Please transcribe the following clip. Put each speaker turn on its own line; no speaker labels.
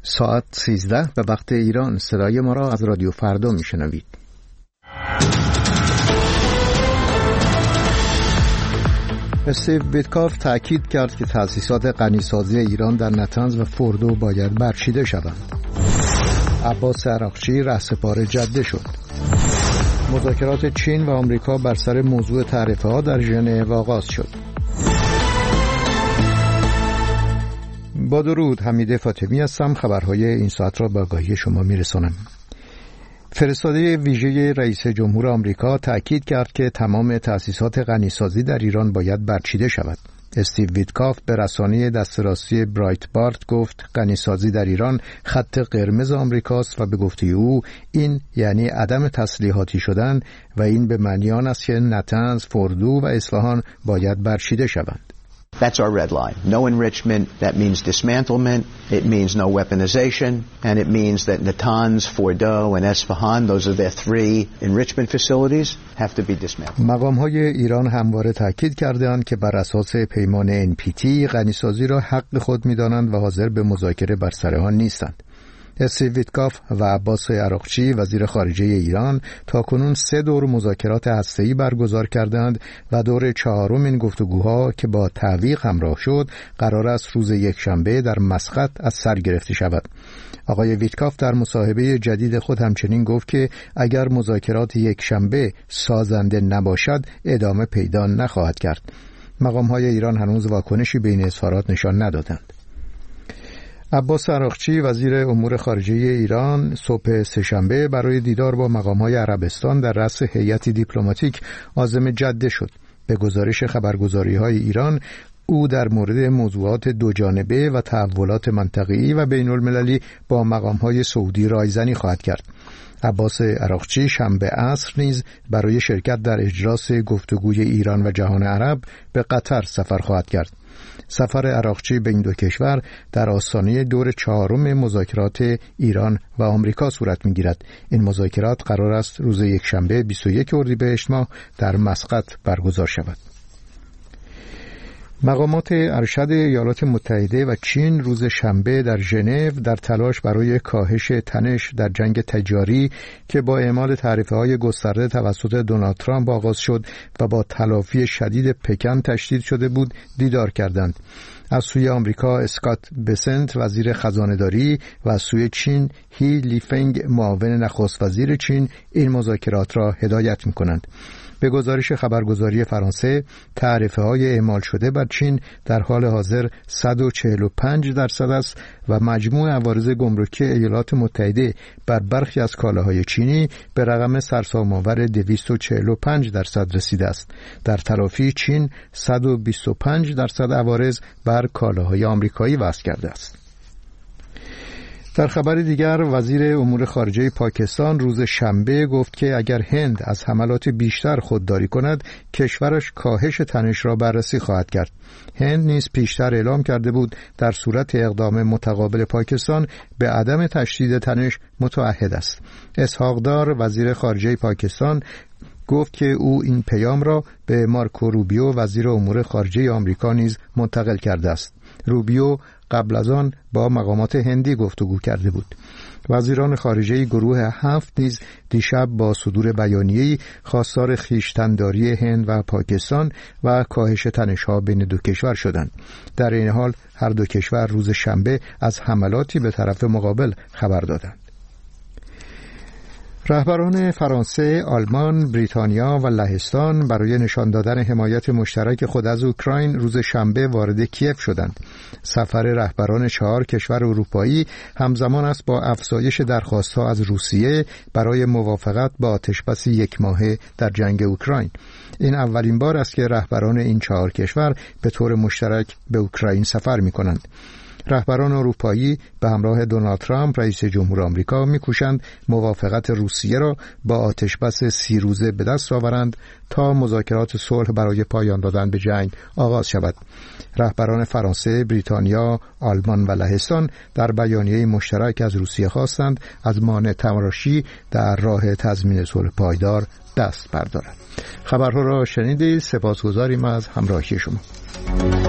ساعت 13 به وقت ایران. صدای ما را از رادیو فردا میشنوید. استیو ویتکاف تأکید کرد که تأسیسات غنیسازی ایران در نطنز و فوردو باید برچیده شوند. عباس عراقچی رهسپار جده شد. مذاکرات چین و آمریکا بر سر موضوع تعرفه‌ها در ژنو آغاز شد. با درود، حمید فاطمی هستم. خبرهای این ساعت را به آگاهی شما میرسانم. فرستاده ویژه رئیس جمهور آمریکا تأکید کرد که تمام تأسیسات غنیسازی در ایران باید برچیده شود. استیو ویتکاف به رسانه دست راستی برایتبارت گفت غنیسازی در ایران خط قرمز آمریکاست و به گفته او این یعنی عدم تسلیحاتی شدن و این به معنی آن است که نطنز، فوردو و اصفهان باید برچیده شوند.
That's our red line. No enrichment. That means dismantlement. It means no weaponization. And it means that Natanz, Fordow, and Esfahan, those are their 3 enrichment facilities, have to be dismantled.
مقام‌های ایران همواره تاکید کردند که بر اساس پیمان NPT غنیسازی را حق خود می‌دانند و حاضر به مذاکره بر سر آن نیستند. استیو ویتکاف و عباس عراقچی وزیر خارجه ایران تاکنون 3 دور مذاکرات هسته‌ای برگزار کردند و دور 4م این گفتگوها که با تعویق همراه شد قرار است روز یکشنبه در مسقط از سر گرفته شود. آقای ویتکاف در مصاحبه جدید خود همچنین گفت که اگر مذاکرات یکشنبه سازنده نباشد ادامه پیدا نخواهد کرد. مقام‌های ایران هنوز واکنشی به این اظهارات نشان ندادند. عباس عراقچی وزیر امور خارجه ایران صبح سه‌شنبه برای دیدار با مقام‌های عربستان در رأس هیئتی دیپلماتیک عازم جده شد. به گزارش خبرگزاری‌های ایران او در مورد موضوعات دوجانبه و تحولات منطقه‌ای و بین‌المللی با مقام‌های سعودی رایزنی خواهد کرد. عباس عراقچی شنبه عصر نیز برای شرکت در اجراس گفتگوی ایران و جهان عرب به قطر سفر خواهد کرد. سفر عراقچی به این 2 کشور در آستانه دور 4م مذاکرات ایران و آمریکا صورت می‌گیرد. این مذاکرات قرار است روز یکشنبه 21 اردیبهشت ماه در مسقط برگزار شود. مقامات ارشد ایالات متحده و چین روز شنبه در ژنو در تلاش برای کاهش تنش در جنگ تجاری که با اعمال تعرفه‌های گسترده توسط دونالد ترامپ آغاز شد و با تلافی شدید پکن تشدید شده بود دیدار کردند. از سوی آمریکا اسکات بسنت وزیر خزانه‌داری و از سوی چین هی لیفنگ معاون نخست وزیر چین این مذاکرات را هدایت می‌کنند. به گزارش خبرگزاری فرانسه تعرفه‌های اعمال شده بر چین در حال حاضر 145% است و مجموع عوارض گمرکی ایالات متحده بر برخی از کالاهای چینی به رقم سرسام‌آور 245% رسیده است. در تلافی چین 125% عوارض بر کالاهای آمریکایی وضع کرده است. در خبر دیگر وزیر امور خارجه پاکستان روز شنبه گفت که اگر هند از حملات بیشتر خودداری کند کشورش کاهش تنش را بررسی خواهد کرد. هند نیز پیشتر اعلام کرده بود در صورت اقدام متقابل پاکستان به عدم تشدید تنش متعهد است. اسحاق دار وزیر خارجه پاکستان گفت که او این پیام را به مارکو روبیو وزیر امور خارجه آمریکا نیز منتقل کرده است. روبیو قبل از آن با مقامات هندی گفتگو کرده بود. وزیران خارجه گروه 7 نیز دیشب با صدور بیانیه‌ای خواستار خویشتن‌داری هند و پاکستان و کاهش تنش‌ها بین 2 کشور شدند. در این حال هر 2 کشور روز شنبه از حملاتی به طرف مقابل خبر دادند. رهبران فرانسه، آلمان، بریتانیا و لهستان برای نشان دادن حمایت مشترک خود از اوکراین روز شنبه وارد کیف شدند. سفر رهبران 4 کشور اروپایی همزمان است با افزایش درخواست‌ها از روسیه برای موافقت با آتشبس 1 ماهه در جنگ اوکراین. این اولین بار است که رهبران این 4 کشور به طور مشترک به اوکراین سفر می‌کنند. رهبران اروپایی به همراه دونالد ترامپ رئیس جمهور آمریکا می‌کوشند موافقت روسیه را با آتشبس 30 روزه به دست آورند تا مذاکرات صلح برای پایان دادن به جنگ آغاز شود. رهبران فرانسه، بریتانیا، آلمان و لهستان در بیانیه مشترک از روسیه خواستند از مانع تماشی در راه تضمین صلح پایدار دست بردارد. خبرها را شنیدید. سپاسگزاریم از همراهی شما.